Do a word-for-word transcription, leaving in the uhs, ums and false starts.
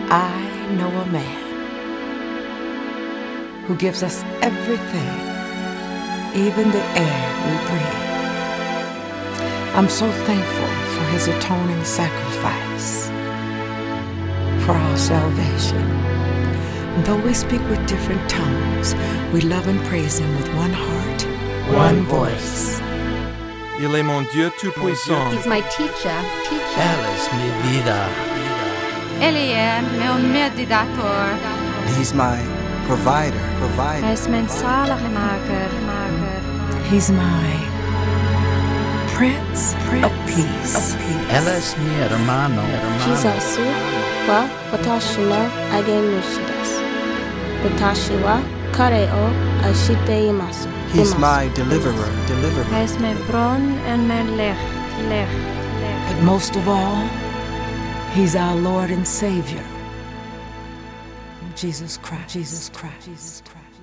I know a man who gives us everything, even the air we breathe. I'm so thankful for his atoning sacrifice for our salvation. Though we speak with different tongues, we love and praise him with one heart, one voice. Il est mon Dieu tout-puissant. He's my teacher, teacher. Ela es mi vida. Ele é meu mediador. He's my provider, provider. Hij is mijn zaligmaker, maker. He's my Prince, Prince of Peace. Of peace. Ela es mi hermano. Jesus, wa watashima agenushidas. Watashiwa kareo ashiteimasu. He's my deliverer, deliverer. Hij is mijn bron en mijn licht, licht, licht. But most of all, he's our Lord and Savior, Jesus Christ, Jesus Christ, Jesus Christ.